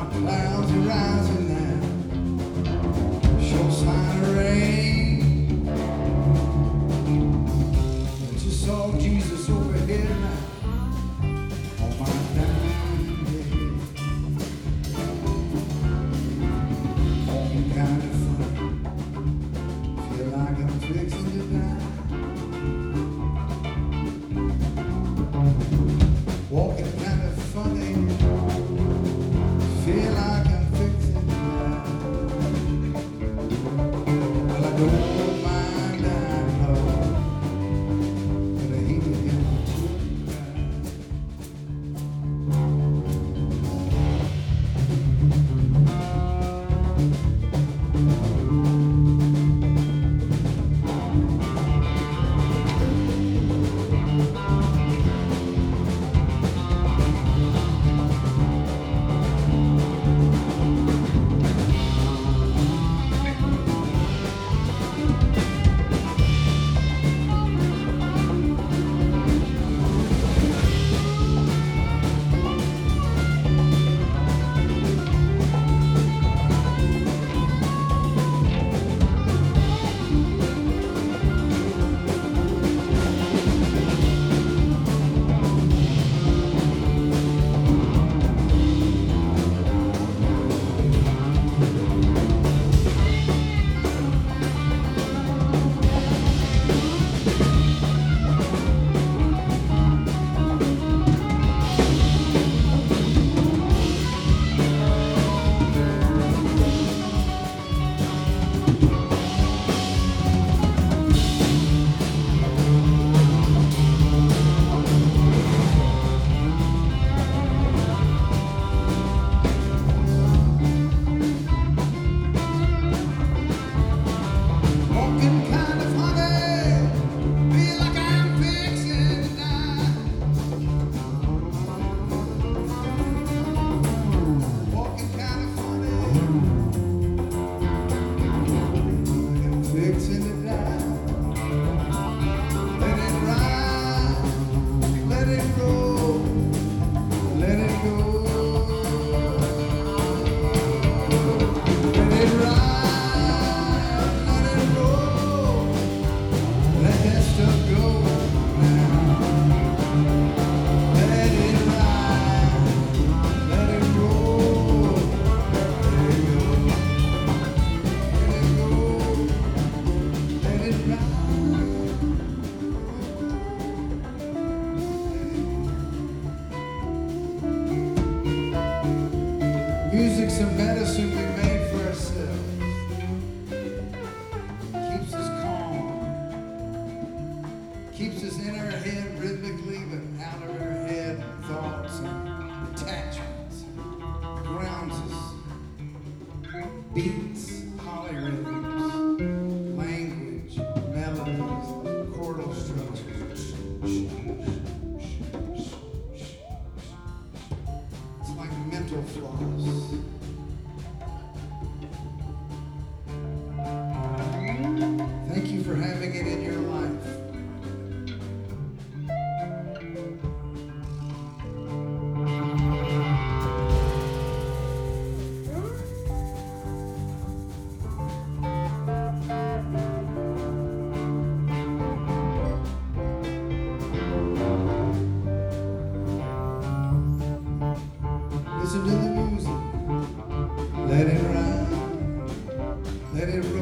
Clouds are rising now, sure sign of rain. I just saw Jesus overhead now on my dying day. Walking kind of funny, feel like I'm fixing to die. Walking kind of funny, feel like I'm fixing to die. Well, I don't mind dying low, but I hate to get my children cry. Music's a medicine we made for ourselves. Keeps us calm. Keeps us in our head rhythmically, but out of our head thoughts and attachments. Grounds us. Beats, polyrhythms, language, melodies, chordal structures. It's like mental floss. Thank you for having it in your life. Listen to the music. Let it ride. Let it ride.